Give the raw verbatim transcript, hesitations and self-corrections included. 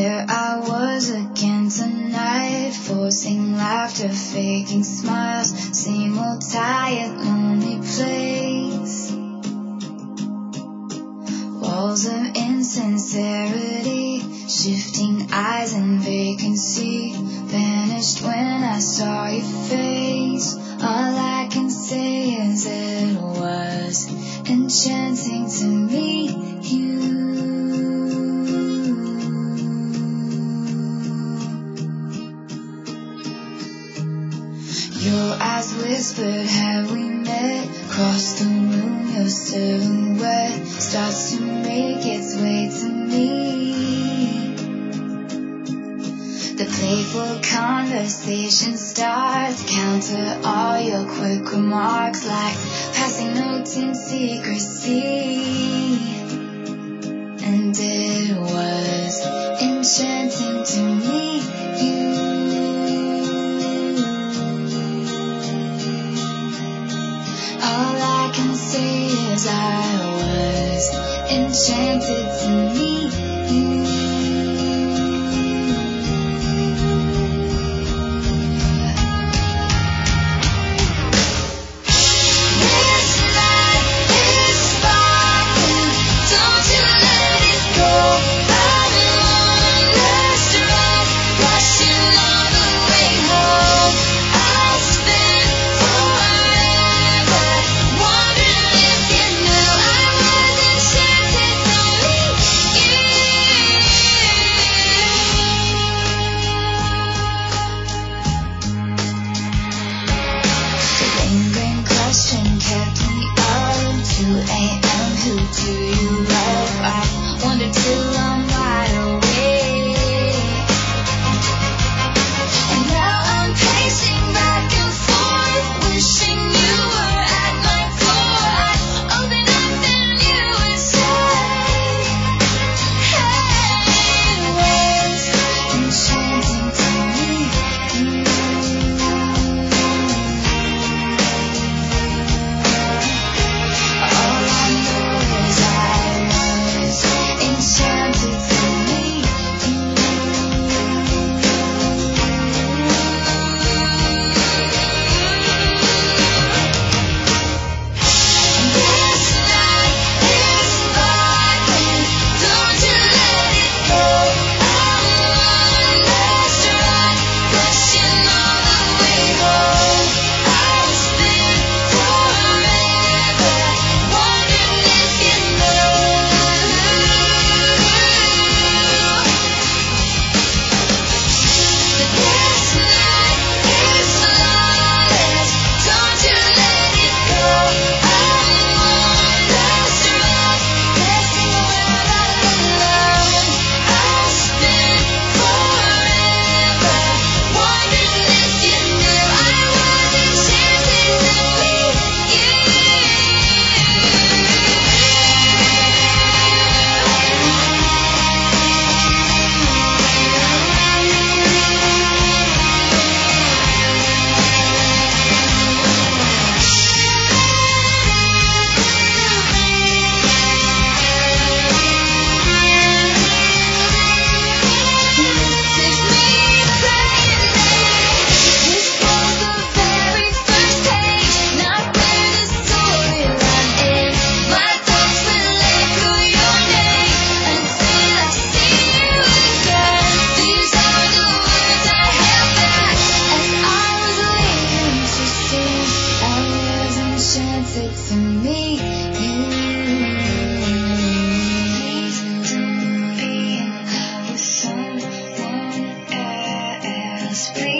There I was again tonight, forcing laughter, faking smiles, same old tired, lonely place. Walls of insincerity, shifting eyes and vacancy, vanished when I saw your face. All I can say is it was enchanting to meet you. Your eyes whispered, have we met? Across the room, your silhouette starts to make its way to me. The playful conversation starts, counter all your quick remarks like passing notes in secrecy. And it was enchanting to meet you. All I can say is I was enchanted to meet you. Please.